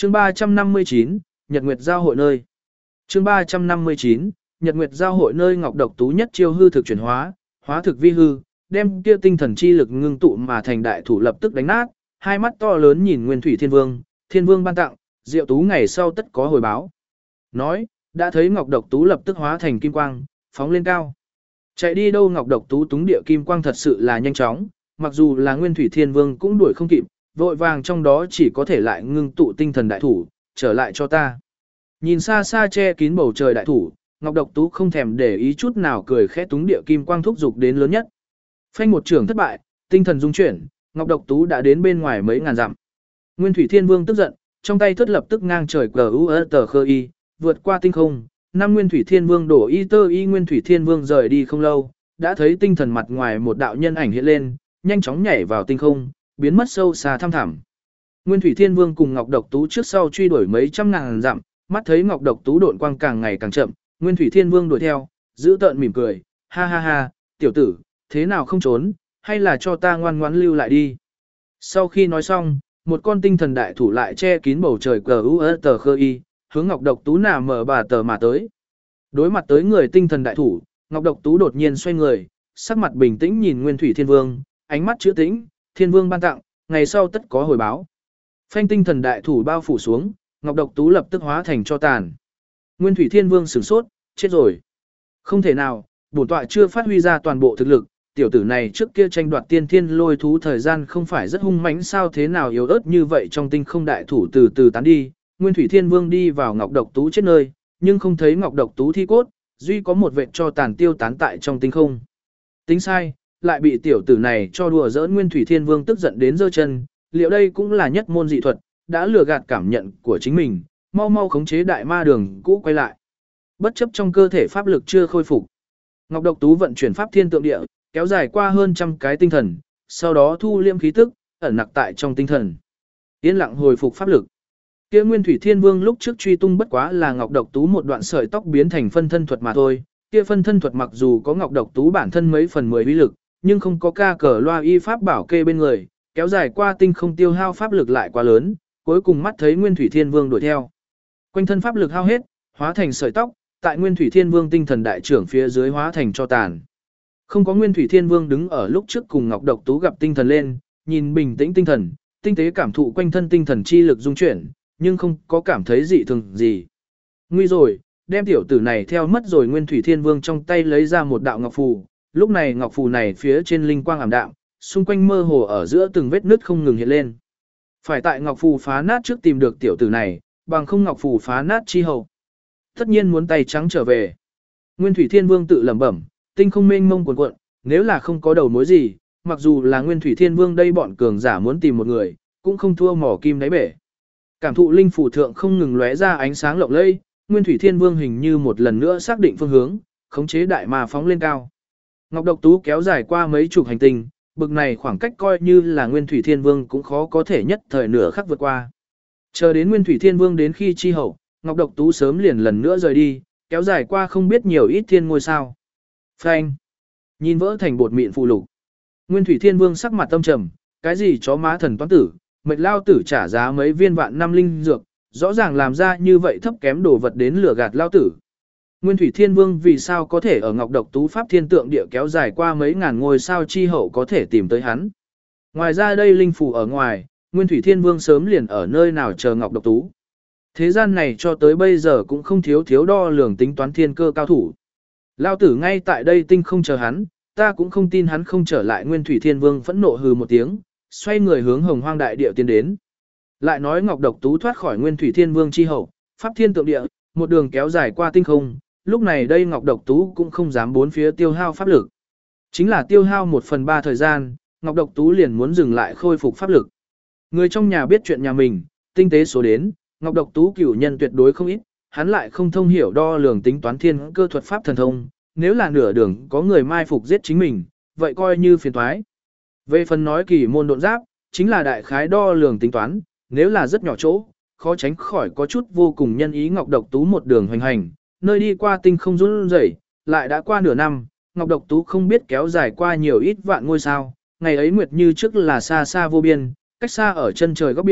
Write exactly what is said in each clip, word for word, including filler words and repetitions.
Chương ba trăm năm mươi chín, Nhật Nguyệt giao hội nơi. Chương ba trăm năm mươi chín, Nhật Nguyệt giao hội nơi Ngọc Độc Tú nhất chiêu hư thực chuyển hóa, hóa thực vi hư, đem kia tinh thần chi lực ngưng tụ mà thành đại thủ lập tức đánh nát, hai mắt to lớn nhìn Nguyên Thủy Thiên Vương, Thiên Vương ban tặng, Diệu Tú ngày sau tất có hồi báo. Nói, đã thấy Ngọc Độc Tú lập tức hóa thành kim quang, phóng lên cao. Chạy đi đâu Ngọc Độc Tú túng địa kim quang thật sự là nhanh chóng, mặc dù là Nguyên Thủy Thiên Vương cũng đuổi không kịp, vội vàng trong đó chỉ có thể lại ngưng tụ tinh thần đại thủ, trở lại cho ta. Nhìn xa xa che kín bầu trời đại thủ, Ngọc Độc Tú không thèm để ý chút nào cười khẽ túng địa kim quang thúc dục đến lớn nhất. Phanh một trường thất bại, tinh thần dung chuyển, Ngọc Độc Tú đã đến bên ngoài mấy ngàn dặm. Nguyên Thủy Thiên Vương tức giận, trong tay thất lập tức ngang trời cờ u tờ khơ y, vượt qua tinh không. Năm Nguyên Thủy Thiên Vương đổ y tơ y Nguyên Thủy Thiên Vương rời đi không lâu, đã thấy tinh thần mặt ngoài một đạo nhân ảnh hiện lên, nhanh chóng nhảy vào tinh không, biến mất sâu xa thăm thẳm. Nguyên Thủy Thiên Vương cùng Ngọc Độc Tú trước sau truy đuổi mấy trăm ngàn dặm, mắt thấy Ngọc Độc Tú độn quang càng ngày càng chậm, Nguyên Thủy Thiên Vương đuổi theo, giữ tợn mỉm cười, ha ha ha, tiểu tử, thế nào không trốn, hay là cho ta ngoan ngoãn lưu lại đi. Sau khi nói xong, một con tinh thần đại thủ lại che kín bầu trời cờ u tờ khơ y, hướng Ngọc Độc Tú nà mở bà tờ mà tới. Đối mặt tới người tinh thần đại thủ, Ngọc Độc Tú đột nhiên xoay người, sắc mặt bình tĩnh nhìn Nguyên Thủy Thiên Vương, ánh mắt trữ tĩnh, Thiên Vương ban tặng, ngày sau tất có hồi báo. Phanh tinh thần đại thủ bao phủ xuống, Ngọc Độc Tú lập tức hóa thành cho tàn. Nguyên Thủy Thiên Vương sửng sốt, chết rồi. Không thể nào, bổn tọa chưa phát huy ra toàn bộ thực lực, tiểu tử này trước kia tranh đoạt tiên thiên lôi thú thời gian không phải rất hung mãnh sao thế nào yếu ớt như vậy trong tinh không đại thủ từ từ tán đi. Nguyên Thủy Thiên Vương đi vào Ngọc Độc Tú chết nơi, nhưng không thấy Ngọc Độc Tú thi cốt, duy có một vệt cho tàn tiêu tán tại trong tinh không. Tính sai, lại bị tiểu tử này cho đùa giỡn. Nguyên Thủy Thiên Vương tức giận đến giơ chân, liệu đây cũng là nhất môn dị thuật, đã lừa gạt cảm nhận của chính mình, mau mau khống chế đại ma đường cũ quay lại. Bất chấp trong cơ thể pháp lực chưa khôi phục, Ngọc Độc Tú vận chuyển pháp thiên tượng địa, kéo dài qua hơn trăm cái tinh thần, sau đó thu liêm khí tức, ẩn nặc tại trong tinh thần. Yên lặng hồi phục pháp lực. Kia Nguyên Thủy Thiên Vương lúc trước truy tung bất quá là Ngọc Độc Tú một đoạn sợi tóc biến thành phân thân thuật mà thôi. Kia phân thân thuật mặc dù có Ngọc Độc Tú bản thân mấy phần mười uy lực, nhưng không có ca cờ loa y pháp bảo kê bên người, kéo dài qua tinh không tiêu hao pháp lực lại quá lớn, cuối cùng mắt thấy Nguyên Thủy Thiên Vương đuổi theo. Quanh thân pháp lực hao hết, hóa thành sợi tóc, tại Nguyên Thủy Thiên Vương tinh thần đại trưởng phía dưới hóa thành cho tàn. Không có Nguyên Thủy Thiên Vương đứng ở lúc trước cùng Ngọc Độc Tú gặp tinh thần lên, nhìn bình tĩnh tinh thần, tinh tế cảm thụ quanh thân tinh thần chi lực dung chuyển, nhưng không có cảm thấy dị thường gì. Nguy rồi, đem tiểu tử này theo mất rồi. Nguyên Thủy Thiên Vương trong tay lấy ra một đạo ngọc phù, lúc này ngọc phù này phía trên linh quang ảm đạm, xung quanh mơ hồ ở giữa từng vết nứt không ngừng hiện lên. Phải tại ngọc phù phá nát trước tìm được tiểu tử này, bằng không ngọc phù phá nát chi hậu, tất nhiên muốn tay trắng trở về. Nguyên Thủy Thiên Vương tự lẩm bẩm, tinh không mênh mông cuồn cuộn, nếu là không có đầu mối gì, mặc dù là Nguyên Thủy Thiên Vương đây bọn cường giả muốn tìm một người, cũng không thua mỏ kim đáy bể. Cảm thụ linh phù thượng không ngừng lóe ra ánh sáng lộng lẫy, Nguyên Thủy Thiên Vương hình như một lần nữa xác định phương hướng, khống chế đại ma phóng lên cao. Ngọc Độc Tú kéo dài qua mấy chục hành tinh, bực này khoảng cách coi như là Nguyên Thủy Thiên Vương cũng khó có thể nhất thời nửa khắc vượt qua. Chờ đến Nguyên Thủy Thiên Vương đến khi chi hậu, Ngọc Độc Tú sớm liền lần nữa rời đi, kéo dài qua không biết nhiều ít thiên ngôi sao. Phanh! Nhìn vỡ thành bột mịn phù lục. Nguyên Thủy Thiên Vương sắc mặt tâm trầm, cái gì chó má thần toán tử, mệt lao tử trả giá mấy viên vạn năm linh dược, rõ ràng làm ra như vậy thấp kém đồ vật đến lừa gạt lao tử. Nguyên Thủy Thiên Vương vì sao có thể ở Ngọc Độc Tú pháp thiên tượng địa kéo dài qua mấy ngàn ngôi sao chi hậu có thể tìm tới hắn. Ngoài ra đây linh phù ở ngoài, Nguyên Thủy Thiên Vương sớm liền ở nơi nào chờ Ngọc Độc Tú. Thế gian này cho tới bây giờ cũng không thiếu thiếu đo lường tính toán thiên cơ cao thủ. Lao tử ngay tại đây tinh không chờ hắn, ta cũng không tin hắn không trở lại. Nguyên Thủy Thiên Vương phẫn nộ hừ một tiếng, xoay người hướng Hồng Hoang đại địa tiến đến. Lại nói Ngọc Độc Tú thoát khỏi Nguyên Thủy Thiên Vương chi hậu, pháp thiên tượng địa, một đường kéo dài qua tinh không, lúc này đây Ngọc Độc Tú cũng không dám bốn phía tiêu hao pháp lực. Chính là tiêu hao một phần ba thời gian, Ngọc Độc Tú liền muốn dừng lại khôi phục pháp lực. Người trong nhà biết chuyện nhà mình, tinh tế số đến, Ngọc Độc Tú cửu nhân tuyệt đối không ít, hắn lại không thông hiểu đo lường tính toán thiên cơ thuật pháp thần thông, nếu là nửa đường có người mai phục giết chính mình, vậy coi như phiền toái. Về phần nói kỳ môn độn giáp, chính là đại khái đo lường tính toán, nếu là rất nhỏ chỗ, khó tránh khỏi có chút vô cùng nhân ý. Ngọc Độc Tú một đường hoành hành, nơi đi qua tinh không run rẩy, lại đã qua nửa năm, Ngọc Độc Tú không biết kéo dài qua nhiều ít vạn ngôi sao, ngày ấy nguyệt như trước là xa xa vô biên, cách xa ở chân trời góc biển,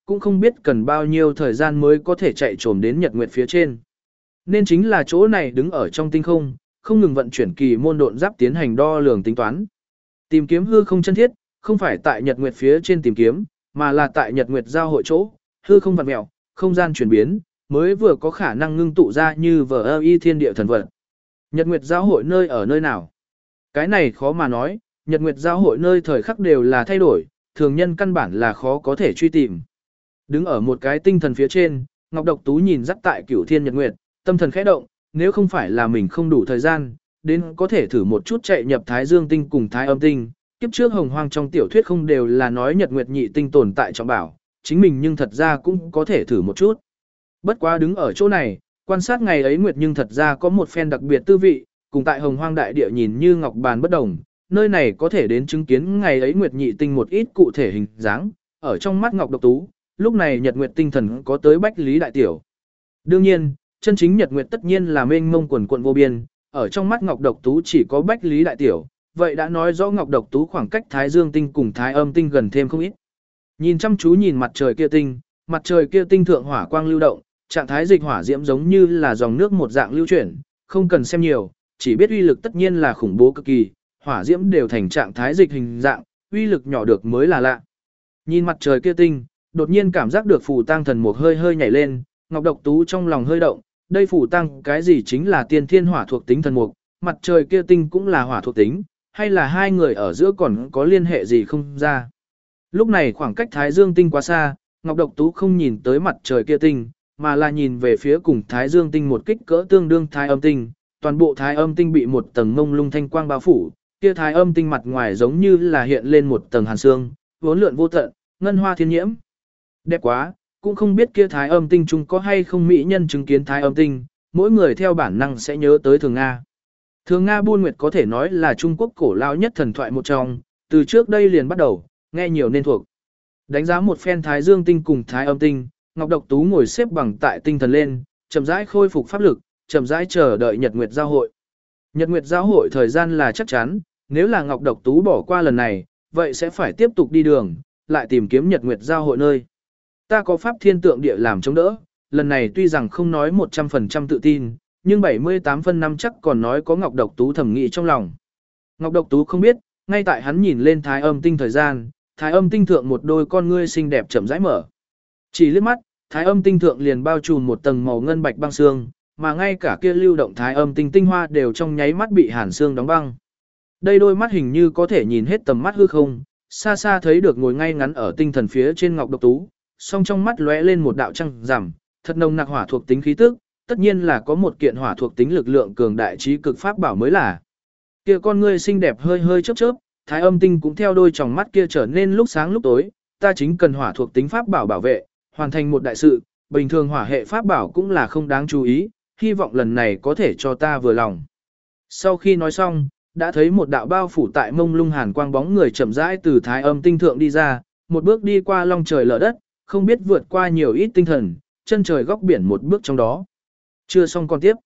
cũng không biết cần bao nhiêu thời gian mới có thể chạy trồm đến nhật nguyệt phía trên. Nên chính là chỗ này đứng ở trong tinh không, không ngừng vận chuyển kỳ môn độn giáp tiến hành đo lường tính toán. Tìm kiếm hư không chân thiết, không phải tại nhật nguyệt phía trên tìm kiếm, mà là tại nhật nguyệt giao hội chỗ, hư không vặn mèo, không gian chuyển biến, mới vừa có khả năng ngưng tụ ra như vở y thiên địa thần vật. Nhật nguyệt giao hội nơi ở nơi nào? Cái này khó mà nói, nhật nguyệt giao hội nơi thời khắc đều là thay đổi, thường nhân căn bản là khó có thể truy tìm. Đứng ở một cái tinh thần phía trên, Ngọc Độc Tú nhìn dắt tại cửu thiên nhật nguyệt, tâm thần khẽ động, nếu không phải là mình không đủ thời gian, đến có thể thử một chút chạy nhập Thái Dương tinh cùng Thái Âm tinh. Kiếp trước Hồng Hoang trong tiểu thuyết không đều là nói nhật nguyệt nhị tinh tồn tại trọng bảo, chính mình nhưng thật ra cũng có thể thử một chút. Bất quá đứng ở chỗ này, quan sát ngày ấy nguyệt nhưng thật ra có một phen đặc biệt tư vị, cùng tại Hồng Hoang đại địa nhìn như ngọc bàn bất đồng, nơi này có thể đến chứng kiến ngày ấy nguyệt nhị tinh một ít cụ thể hình dáng, ở trong mắt Ngọc Độc Tú, lúc này nhật nguyệt tinh thần có tới bách lý đại tiểu. Đương nhiên, chân chính nhật nguyệt tất nhiên là mênh mông quần quận vô biên, ở trong mắt Ngọc Độc Tú chỉ có bách lý đại tiểu, vậy đã nói rõ Ngọc Độc Tú khoảng cách Thái Dương tinh cùng Thái Âm tinh gần thêm không ít. Nhìn chăm chú nhìn mặt trời kia tinh, mặt trời kia tinh thượng hỏa quang lưu động, trạng thái dịch hỏa diễm giống như là dòng nước một dạng lưu chuyển, không cần xem nhiều, chỉ biết uy lực tất nhiên là khủng bố cực kỳ, hỏa diễm đều thành trạng thái dịch hình dạng, uy lực nhỏ được mới là lạ. Nhìn mặt trời kia tinh, đột nhiên cảm giác được phù tang thần mục hơi hơi nhảy lên, Ngọc Độc Tú trong lòng hơi động, đây phù tang cái gì chính là tiên thiên hỏa thuộc tính thần mục, mặt trời kia tinh cũng là hỏa thuộc tính, hay là hai người ở giữa còn có liên hệ gì không ra. Lúc này khoảng cách Thái Dương tinh quá xa, Ngọc Độc Tú không nhìn tới mặt trời kia tinh, mà là nhìn về phía cùng Thái Dương tinh một kích cỡ tương đương Thái Âm tinh, toàn bộ Thái Âm tinh bị một tầng mông lung thanh quang bao phủ, kia Thái Âm tinh mặt ngoài giống như là hiện lên một tầng hàn xương, vốn lượn vô tận, ngân hoa thiên nhiễm. Đẹp quá, cũng không biết kia Thái Âm tinh chúng có hay không mỹ nhân chứng kiến Thái Âm tinh, mỗi người theo bản năng sẽ nhớ tới Thường Nga. Thường Nga Buôn Nguyệt có thể nói là Trung Quốc cổ lao nhất thần thoại một trong, từ trước đây liền bắt đầu, nghe nhiều nên thuộc. Đánh giá một phen Thái Dương tinh cùng Thái Âm tinh, Ngọc Độc Tú ngồi xếp bằng tại tinh thần lên, chậm rãi khôi phục pháp lực, chậm rãi chờ đợi Nhật Nguyệt giao hội. Nhật Nguyệt giao hội thời gian là chắc chắn, nếu là Ngọc Độc Tú bỏ qua lần này, vậy sẽ phải tiếp tục đi đường, lại tìm kiếm Nhật Nguyệt giao hội nơi. Ta có pháp thiên tượng địa làm chống đỡ, lần này tuy rằng không nói một trăm phần trăm tự tin, nhưng bảy mươi tám phân năm chắc còn nói có Ngọc Độc Tú thẩm nghĩ trong lòng. Ngọc Độc Tú không biết, ngay tại hắn nhìn lên Thái Âm tinh thời gian, Thái Âm tinh thượng một đôi con ngươi xinh đẹp chậm rãi mở. Chỉ liếc mắt, Thái Âm tinh thượng liền bao trùm một tầng màu ngân bạch băng xương, mà ngay cả kia lưu động Thái Âm tinh tinh hoa đều trong nháy mắt bị hàn xương đóng băng. Đây đôi mắt hình như có thể nhìn hết tầm mắt hư không, xa xa thấy được ngồi ngay ngắn ở tinh thần phía trên Ngọc Độc Tú, song trong mắt lóe lên một đạo trăng rằm, thật nồng nặc hỏa thuộc tính khí tức, tất nhiên là có một kiện hỏa thuộc tính lực lượng cường đại trí cực pháp bảo mới là. Kia con ngươi xinh đẹp hơi hơi chớp chớp, Thái Âm tinh cũng theo đôi tròng mắt kia trở nên lúc sáng lúc tối, ta chính cần hỏa thuộc tính pháp bảo bảo vệ, hoàn thành một đại sự, bình thường hỏa hệ pháp bảo cũng là không đáng chú ý, hy vọng lần này có thể cho ta vừa lòng. Sau khi nói xong, đã thấy một đạo bao phủ tại mông lung hàn quang bóng người chậm rãi từ Thái Âm tinh thượng đi ra, một bước đi qua long trời lở đất, không biết vượt qua nhiều ít tinh thần, chân trời góc biển một bước trong đó. Chưa xong còn tiếp.